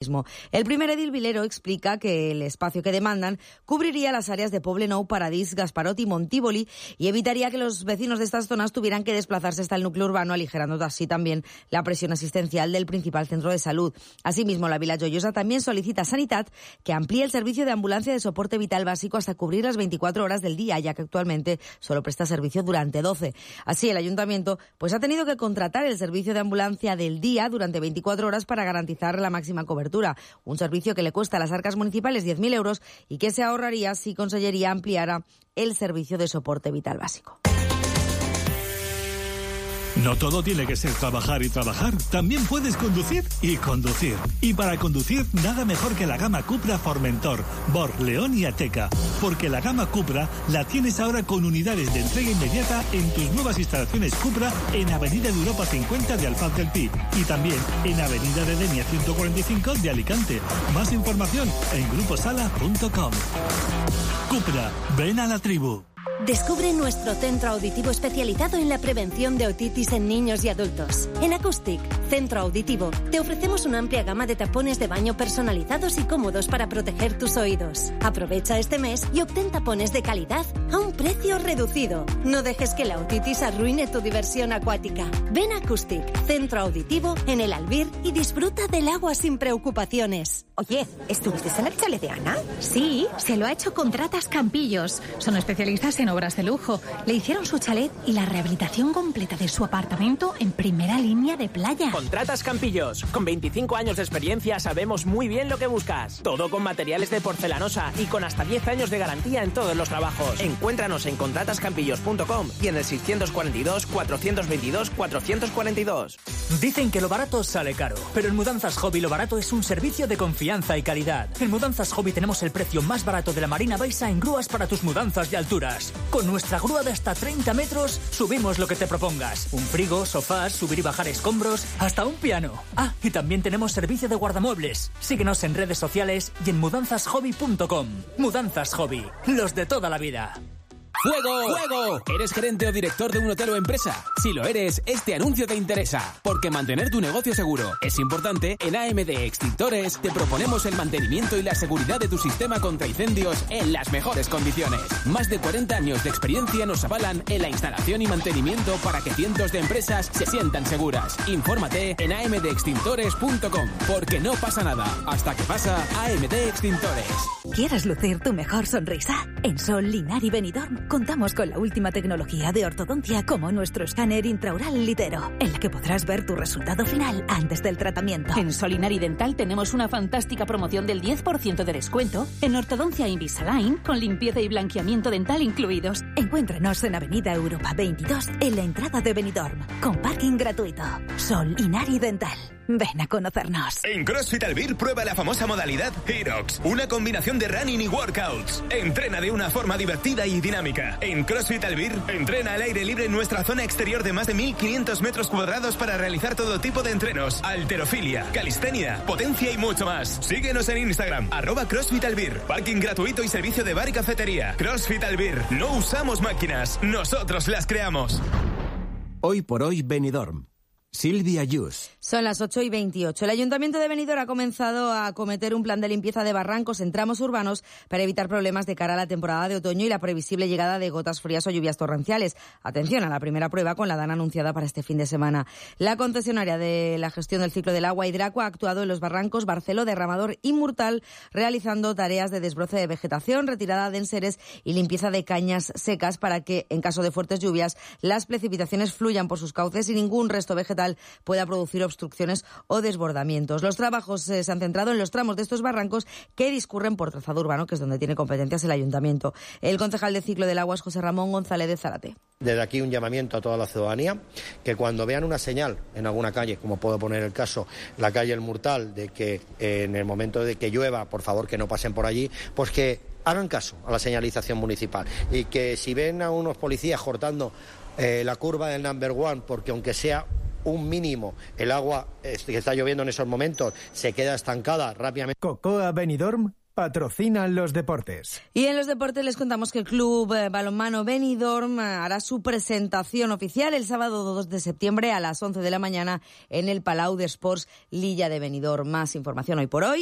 mismo. El primer edil vilero explica que el espacio que demandan cubriría las áreas de Poblenou, Paradís, Gasparot y Montívoli y evitaría que los vecinos de estas zonas tuvieran que desplazarse hasta el núcleo urbano, aligerando así también la presión asistencial del principal centro de salud. Asimismo, la Vila Joiosa también solicita a Sanitat que amplíe el servicio de ambulancia de soporte vital básico hasta cubrir las 24 horas del día, ya que actualmente solo presta servicio durante 12. Así, el ayuntamiento ha tenido que contratar el servicio de ambulancia del día durante 24 horas para garantizar la máxima cobertura. Un servicio que le cuesta a las arcas municipales 10.000 euros y que se ahorraría si Consellería ampliara el servicio de soporte vital básico. No todo tiene que ser trabajar y trabajar. También puedes conducir y conducir. Y para conducir, nada mejor que la gama Cupra Formentor, Bor, León y Ateca. Porque la gama Cupra la tienes ahora con unidades de entrega inmediata en tus nuevas instalaciones Cupra en Avenida de Europa 50 de Alfaz del Pi. Y también en Avenida de Denia 145 de Alicante. Más información en gruposala.com. Cupra, ven a la tribu. Descubre nuestro centro auditivo especializado en la prevención de otitis en niños y adultos. En Acoustic, Centro Auditivo, te ofrecemos una amplia gama de tapones de baño personalizados y cómodos para proteger tus oídos. Aprovecha este mes y obtén tapones de calidad a un precio reducido. No dejes que la otitis arruine tu diversión acuática. Ven a Acoustic, Centro Auditivo, en el Albir y disfruta del agua sin preocupaciones. Oye, ¿estuviste en el chalet de Ana? Sí, se lo ha hecho Contratas Campillos. Son especialistas en obras de lujo. Le hicieron su chalet y la rehabilitación completa de su apartamento en primera línea de playa. Contratas Campillos. Con 25 años de experiencia sabemos muy bien lo que buscas. Todo con materiales de porcelanosa y con hasta 10 años de garantía en todos los trabajos. Encuéntranos en contratascampillos.com y en el 642 422 442. Dicen que lo barato sale caro, pero en Mudanzas Hobby lo barato es un servicio de confianza y calidad. En Mudanzas Hobby tenemos el precio más barato de la Marina Baixa en grúas para tus mudanzas de alturas. Con nuestra grúa de hasta 30 metros subimos lo que te propongas. Un frigo, sofás, subir y bajar escombros, hasta un piano. Ah, y también tenemos servicio de guardamuebles. Síguenos en redes sociales y en mudanzashobby.com. Mudanzas Hobby, los de toda la vida. ¡Fuego! ¡Fuego! ¿Eres gerente o director de un hotel o empresa? Si lo eres, este anuncio te interesa, porque mantener tu negocio seguro es importante. En AMD Extintores te proponemos el mantenimiento y la seguridad de tu sistema contra incendios en las mejores condiciones. Más de 40 años de experiencia nos avalan en la instalación y mantenimiento para que cientos de empresas se sientan seguras. Infórmate en amdextintores.com, porque no pasa nada hasta que pasa. AMD Extintores. ¿Quieres lucir tu mejor sonrisa? En Sol, Linar y Benidorm contamos con la última tecnología de ortodoncia como nuestro escáner intraoral Litero, en la que podrás ver tu resultado final antes del tratamiento. En Solinar y Dental tenemos una fantástica promoción del 10% de descuento en ortodoncia Invisalign con limpieza y blanqueamiento dental incluidos. Encuéntranos en Avenida Europa 22 en la entrada de Benidorm, con parking gratuito. Sol, Linar y Dental. Ven a conocernos. En CrossFit Albir prueba la famosa modalidad HEROX, una combinación de running y workouts. Entrena de una forma divertida y dinámica. En CrossFit Albir, entrena al aire libre en nuestra zona exterior de más de 1.500 metros cuadrados para realizar todo tipo de entrenos, halterofilia, calistenia, potencia y mucho más. Síguenos en Instagram, @CrossFit Albir. Parking gratuito y servicio de bar y cafetería. CrossFit Albir. No usamos máquinas, nosotros las creamos. Hoy por hoy, Benidorm. Silvia Yus. Son las 8:28. El Ayuntamiento de Benidorm ha comenzado a acometer un plan de limpieza de barrancos en tramos urbanos para evitar problemas de cara a la temporada de otoño y la previsible llegada de gotas frías o lluvias torrenciales. Atención a la primera prueba con la DAN anunciada para este fin de semana. La concesionaria de la gestión del ciclo del agua, Hidraco, ha actuado en los barrancos Barceló, Derramador y Murtal, realizando tareas de desbroce de vegetación, retirada de enseres y limpieza de cañas secas para que, en caso de fuertes lluvias, las precipitaciones fluyan por sus cauces y ningún resto vegetal pueda producir obstrucciones o desbordamientos. Los trabajos se han centrado en los tramos de estos barrancos que discurren por trazado urbano, que es donde tiene competencias el Ayuntamiento. El concejal de Ciclo del Agua es José Ramón González de Zárate. Desde aquí un llamamiento a toda la ciudadanía, que cuando vean una señal en alguna calle, como puedo poner el caso, la calle El Murtal, de que en el momento de que llueva, por favor que no pasen por allí, pues que hagan caso a la señalización municipal y que si ven a unos policías cortando la curva del number one, porque aunque sea un mínimo, el agua que está lloviendo en esos momentos se queda estancada rápidamente. Cocoa Benidorm patrocinan los deportes. Y en los deportes les contamos que el Club Balonmano Benidorm hará su presentación oficial el sábado 2 de septiembre a las 11 de la mañana en el Palau d'Esports Lilla de Benidorm. Más información hoy por hoy.